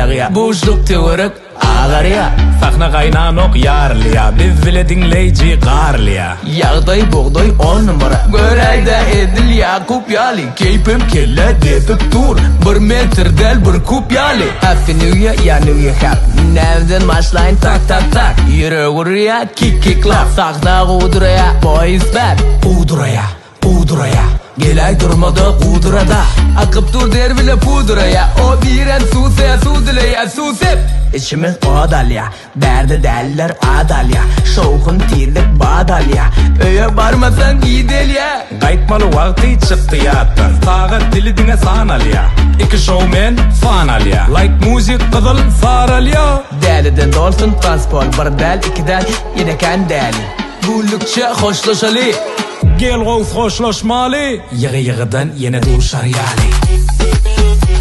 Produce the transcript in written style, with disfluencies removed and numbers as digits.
ya. Boşluk teorik ağır ya. Sahna kaynanok yarlıya, biz bile dinleyici qarlıya. Yağday buğday 10 numara, göreyde edil Yakup yali. Keypim kelle depip dur, 1 metr del 1 kup yali. Happy New Year, ya New Year hap. Nevden başlayın tak tak tak. Yürü kick laf. Sahna kuduraya, boys bad. Uduraya. Gelay durmadı kudurada. Akıp dur der bile puduraya. O biren susep. İçimiz odalya, derdi derler adalya. Şovkun tirdik badalya. Öye barmasan gidel ya. Qaytmalı vaqti çıktı yattan, sağa dilidine sanalya. İki showman fanalya, like müzik kızıl saralya. Deliden dolsun transport, bir del iki del yine kendeli. Buldukça hoşlaşalı. Gel qo'z xo'shloshmali, yig'i-yig'idan yana do'shar yali.